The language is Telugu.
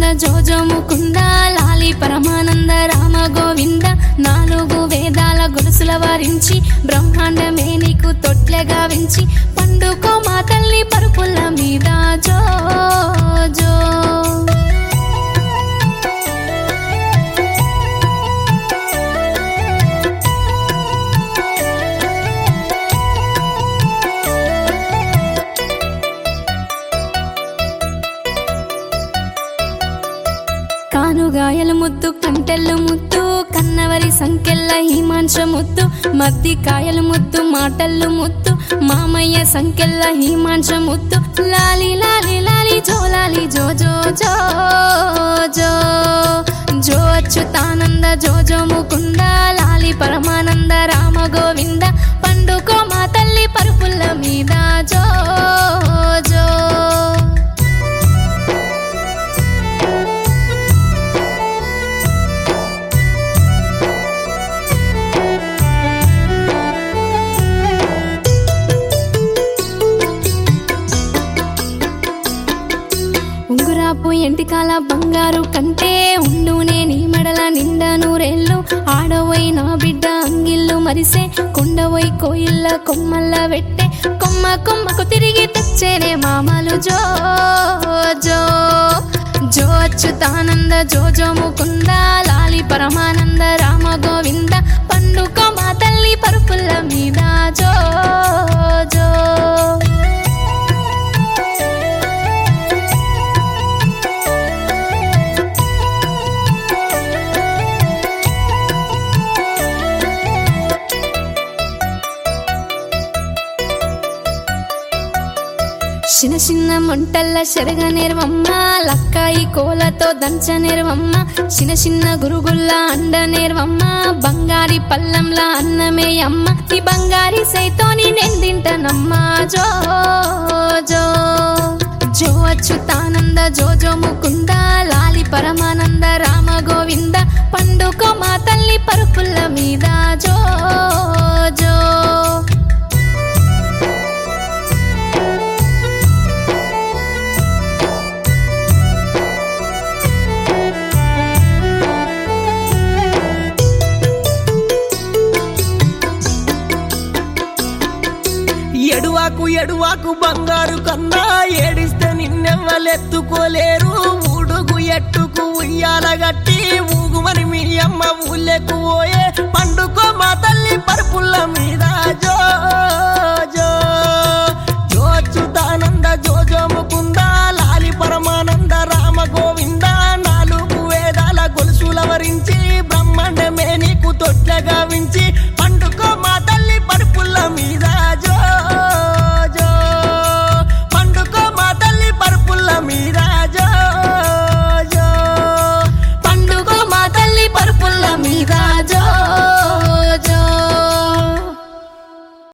జోజో ముకుంద లాలి పరమానంద రామ గోవింద నాలుగు వేదాల గొలుసుల వారించి బ్రహ్మాండమే నీకు తొట్లెగా వించి పండుకో మా తల్లి పరుపుల మీద జో జో కానుగాయల ముద్దు కంటెల్లు ముద్దు కన్నవరి సంకెళ్ళ హిమాంశ ముద్దు మద్ది కాయల ముద్దు మాటల్లు ముద్దు మామయ్య సంకెళ్ళ హిమాంశ ముద్దు లాలి లాలి లాలి జోలాలి జో జో జో జో జో అచ్యుతానంద జోజో ముకుంద లాలి పరమానంద రామ గోవింద పండుకో మా తల్లి పరుపుల్ల మీద జో జో ఉంగురాపు ఎంటికాల బంగారు కంటే ఉండునే నీ మెడల నిండా నూరేళ్ళు ఆడవోయి నా బిడ్డ అంగిళ్ళు మరిసే కొండవోయి కోయిల్ల కొమ్మల్ల వెట్టే కొమ్మ కొమ్మకు తిరిగి తెచ్చేనే మామలు జో జో జో అచ్యుతానంద జోజో ముకుంద లాలి పరమానంద రామ గోవింద పండుకో మా తల్లి పరుపుల్ల మీద జో జో చిన్న చిన్న మొంటల్ల శరగ నేర్వమ్మ లక్కాయి కోలతో దంచ నేర్వమ్మ చిన్న చిన్న గురుగుల్ల అండ నేర్వమ్మ బంగారి పల్లంల అన్నమే అమ్మ ఈ బంగారి సైతోని నెందింటనమ్మ జో జో జో అచ్యుతానంద జోజో ముకుంద లాలి పరమానంద రామ గోవింద పండుకో మా తల్లి పరుపుల్ల మీద జో జో ఎడువాకు ఎడువాకు బంగారు కన్నా ఏడిస్తే నిన్నెవ్వలెత్తుకోలేరు ఊడుగు ఎట్టుకు ఉయ్యాల గట్టి ఊగుమని మీ అమ్మ ఊళ్ళెకు పోయే పండుకో మా తల్లి పరుపుల్ల మీద